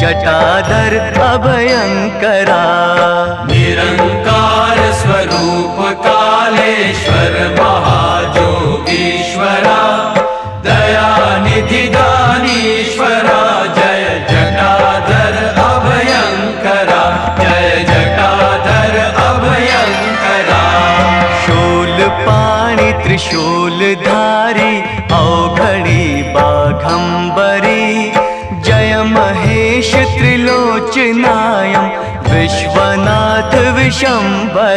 Jatadhar अभयंकरा। Nirankar Swaroop Kaleshwar महाजोगीश्वरा, Dayanidhi दानीश्वरा, Jai Jatadhar अभयंकरा, Jai Jatadhar अभयंकरा। Shulpani त्रिशूलधारी अवघड़ी Baghambari, Jai Mahesh त्रिलोचनायं Vishwanath Vishambar.